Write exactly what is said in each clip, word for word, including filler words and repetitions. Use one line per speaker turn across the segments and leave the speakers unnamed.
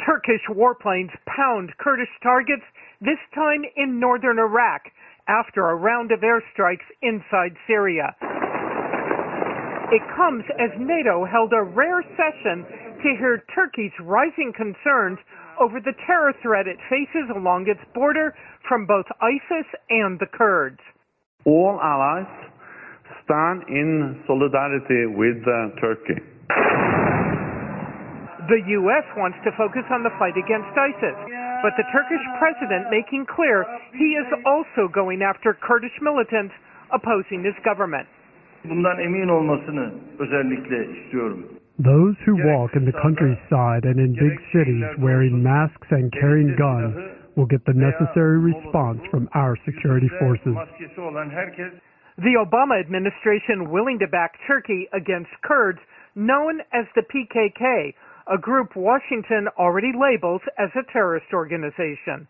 Turkish warplanes pound Kurdish targets, this time in northern Iraq, after a round of airstrikes inside Syria. It comes as NATO held a rare session to hear Turkey's rising concerns over the terror threat it faces along its border from both ISIS and the Kurds.
All allies stand in solidarity with uh, Turkey.
The U S wants to focus on the fight against ISIS, but the Turkish president making clear he is also going after Kurdish militants opposing his government.
Bundan emin olmasını özellikle istiyorum.
Those who walk in the countryside and in big cities wearing masks and carrying guns will get the necessary response from our security forces.
The Obama administration willing to back Turkey against Kurds known as the P K K, a group Washington already labels as a terrorist organization.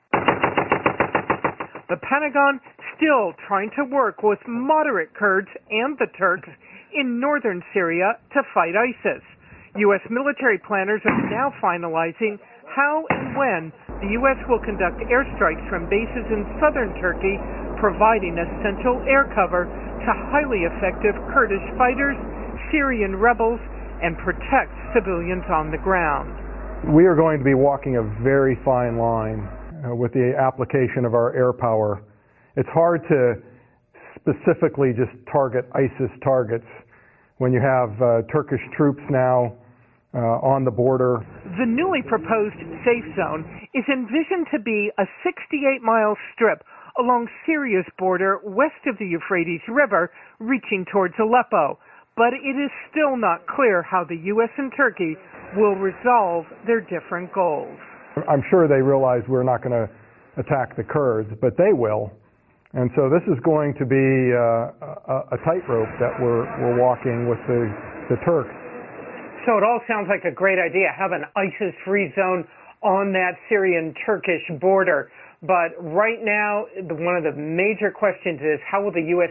The Pentagon still trying to work with moderate Kurds and the Turks in northern Syria to fight ISIS. U S military planners are now finalizing how and when the U S will conduct airstrikes from bases in southern Turkey, providing essential air cover to highly effective Kurdish fighters, Syrian rebels, and protect civilians on the ground.
We are going to be walking a very fine line uh, with the application of our air power. It's hard to specifically just target ISIS targets when you have uh, Turkish troops now uh, on the border.
The newly proposed safe zone is envisioned to be a sixty-eight mile strip along Syria's border west of the Euphrates River, reaching towards Aleppo. But it is still not clear how the U S and Turkey will resolve their different goals.
I'm sure they realize we're not going to attack the Kurds, but they will. And so this is going to be uh, a, a tightrope that we're, we're walking with the, the Turks.
So it all sounds like a great idea, have an ISIS-free zone on that Syrian-Turkish border. But right now, one of the major questions is how will the U S